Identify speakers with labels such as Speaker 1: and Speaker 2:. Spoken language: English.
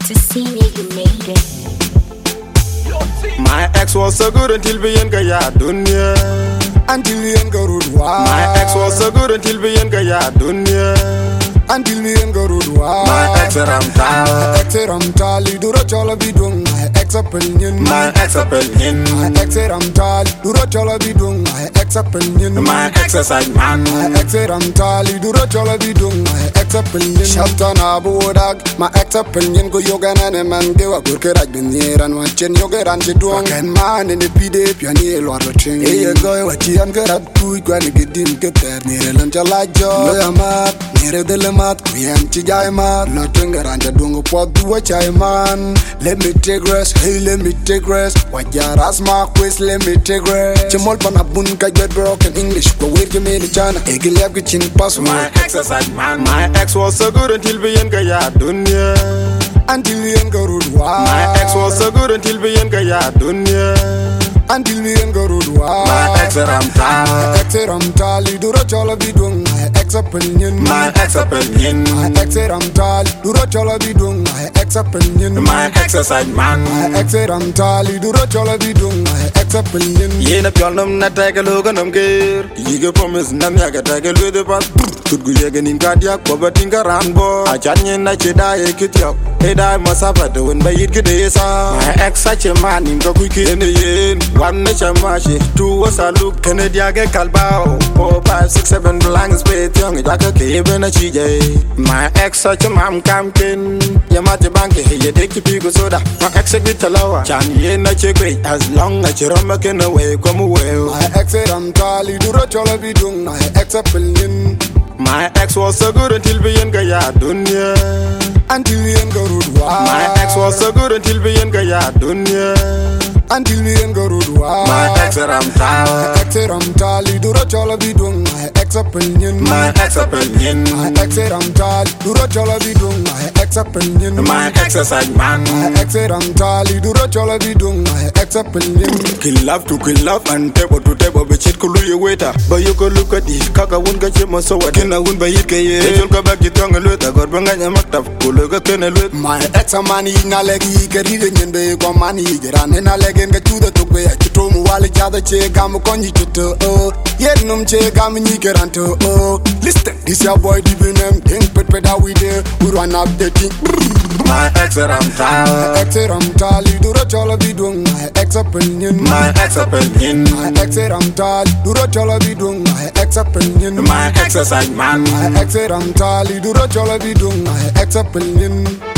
Speaker 1: to see me, you made it.
Speaker 2: My ex was so good until we ain't got ya dunya.
Speaker 3: Until we ain't got road wide.
Speaker 2: My ex was so good until we ain't got ya dunya.
Speaker 3: Until we ain't got road wide.
Speaker 2: My ex ramtal.
Speaker 3: My ex ramtal. Duro chola bidung. My ex opinion.
Speaker 2: My ex opinion.
Speaker 3: My ex ramtal. Duro chola bidung. My ex opinion.
Speaker 2: My exercise man.
Speaker 3: My ex ramtal. Duro chola bidung. My ex opinion. Shelton abudak. My ex opinion. Go yoga na man. Dewa burkera binyeran. Wachen yoga ran chidwang. Ken man in the pide piani elwaro ching. Hey go wachi an garab kui kwani gidim keter. Nere lancha jo. Loya mat. Nere dele mat. Kuyen chijay mat. No tungaran chadungo pot duwa chay man. Let me take rest. Hey let me take rest. Wajaras ma quiz. Let me take rest. Chimol panabun ka get broken English. Go wait give me the chana. Egil yab kichin pass.
Speaker 2: My exercise man. My ex was so good until we ain't got ya dunya.
Speaker 3: Until we ain't got road wide.
Speaker 2: My ex was so good until we ain't got ya dunya.
Speaker 3: Until we ain't got road wide.
Speaker 2: My ex ramtal.
Speaker 3: My ex ramtal. Duro chola bidung. My ex opinion.
Speaker 2: My ex opinion.
Speaker 3: My ex ramtal. Duro chola bidung. My ex opinion.
Speaker 2: My exercise man.
Speaker 3: My ex ramtal. Duro chola bidung. My ex opinion.
Speaker 2: Yena pyolnum na take a look on them gear. Yiga promise nam yaga take a look at the Could go yagan in cardiac, poverty rambo. A chanyan na cheda ekityo. Hey, I must have a doing by it. My ex such a man in the quick in the end. One nature mashi, two was a look, Canada get calbao. 4, 5, 6, 7 blanks, spade young, like a cave and a CJ. My ex such a man camping. Yamati bank, you take the pico soda. My ex a bit lower. Chan ye na check as long as you're making away, come away.
Speaker 3: My ex ramtal. Duro chola bidung. My ex opinion.
Speaker 2: My ex was so good until we ain't got ya dunya.
Speaker 3: Until we ain't got road wide.
Speaker 2: My ex was so good until we ain't got ya dunya.
Speaker 3: Until we ain't got road wide.
Speaker 2: My ex ramtal.
Speaker 3: My ex ramtal. Duro chola bidung. My ex opinion.
Speaker 2: My ex opinion.
Speaker 3: My ex ramtal. Duro chola bidung. My ex opinion.
Speaker 2: My exercise man.
Speaker 3: My ex ramtal. Duro chola bidung. My ex opinion.
Speaker 2: Kill love and table to table. But it could be waiter. But you could look at this. Kaka won't get you so I can win by it. You'll go back to tongue and let I got banganya mataf.
Speaker 3: My ex a man in a leg, he can read it in the money. Ran in a leg and get to the tope. You told me while each other check, I'm a conny to yet num check, I'm a nigger unto listen, this your boy giving them think, but better we there. We run up the thing.
Speaker 2: My ex ramtal.
Speaker 3: My ex ramtal. Duro chola bidung. My ex opinion.
Speaker 2: My ex opinion.
Speaker 3: My ex ramtal. Duro chola bidung. My ex opinion.
Speaker 2: My exercise man.
Speaker 3: My ex ramtal. Duro chola bidung. My ex opinion.